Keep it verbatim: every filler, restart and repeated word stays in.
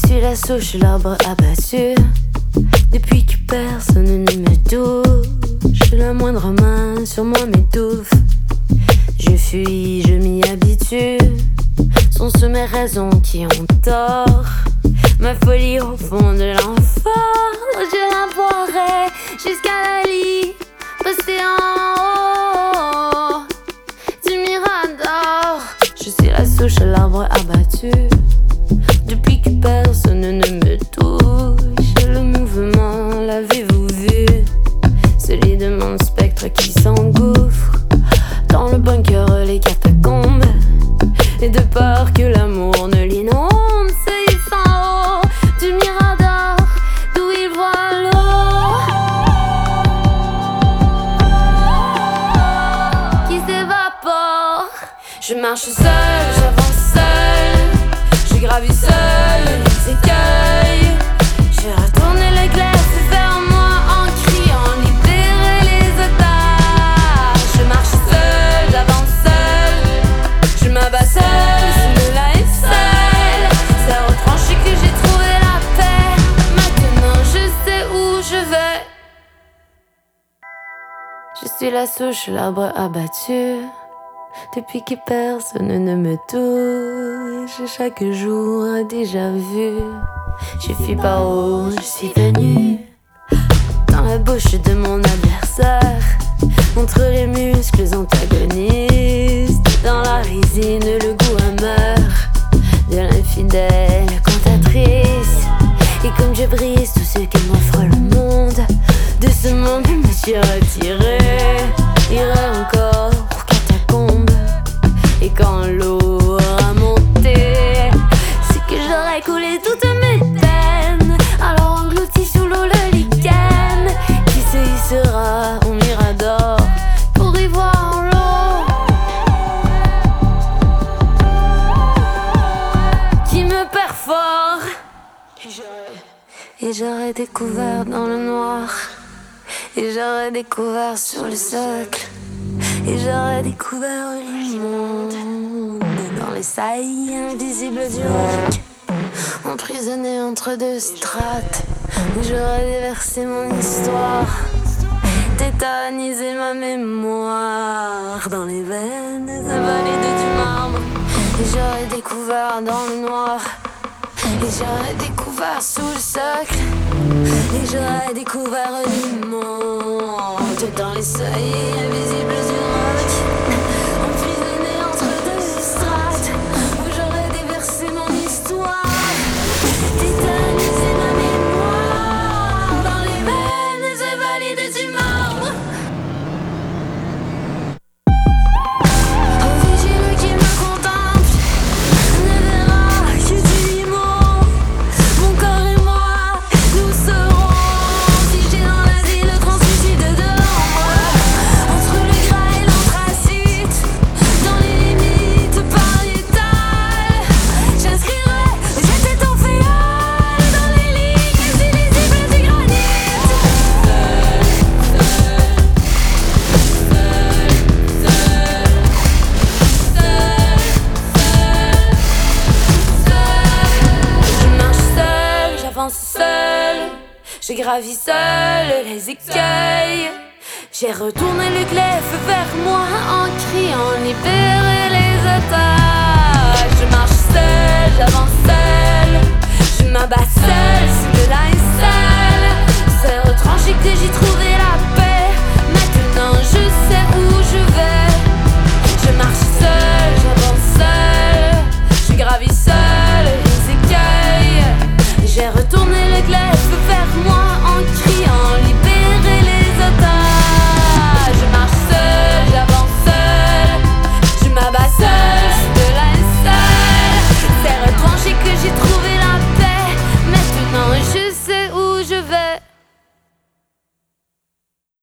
suis la souche, l'arbre abattu. Depuis que personne ne me touche, la moindre main sur moi m'étouffe. Je fuis, je m'y habitue. Sont-ce mes raisons qui ont tort? Ma folie au fond de l'enfant, je la boirai jusqu'à la lit, rester en haut du mirador. Je suis la souche, l'arbre abattu. Depuis que personne ne me touche, le mouvement, l'avez-vous vu? Celui de mon spectre qui s'engouffre dans le bunker, les catacombes. Et de peur que l'amour ne l'inonde, c'est en haut du mirador d'où il voit l'eau qui s'évapore. Je marche seule, j'avance seule, je gravis seule les écueils. Je retourne le glace vers moi en criant libérer les otages. Je marche seule, j'avance seule, je m'abats seule. Je suis la souche, l'arbre abattu. Depuis que personne ne me touche, chaque jour a déjà vu. Je fuis par où je suis venue, dans la bouche de mon adversaire, entre les muscles antagonistes, dans la résine le goût amer de l'infidèle cantatrice. Et comme je brise tout ce que m'offre le monde, de ce monde je me suis retirée. Irai encore aux catacombes. Et quand l'eau aura monté, c'est que j'aurai coulé toutes mes peines. Alors englouti sous l'eau le lichen qui se hissera au mirador pour y voir l'eau qui me perfore. Et j'aurais découvert dans le noir, et j'aurais découvert sur le socle, et j'aurais découvert le monde dans les saillies invisibles du roc, emprisonné entre deux strates, où j'aurais déversé mon histoire, tétanisé ma mémoire dans les veines invalides du marbre. Et j'aurais découvert dans le noir, et j'aurais découvert sous le socle, et j'aurais découvert le monde dans les seuils invisibles du roc, emprisonné entre deux strates, où j'aurais déversé mon histoire, tétanisé ma mémoire dans les veines invalides du marbre. Oh vigile qui me contemple ne verra que du limon. Mon corps et moi, nous serons figés dans l'asile translucide de l'ombre, entre le gras et l'anthracite, dans les limites pariétales. J'inscrirai j'étais ton féal dans les lignes illisibles du granit. Je marche seule, j'avance seule, je gravis seule les écueils. J'ai retourné le glaive vers moi en criant libérer les otages. Je marche seule, j'avance seule, je m'abats seule sous le linceul. C'est retranché que j'y trouvais la paix. Maintenant je sais où je vais. Je marche seule, j'avance seule, je gravis seule les écueils. J'ai retourné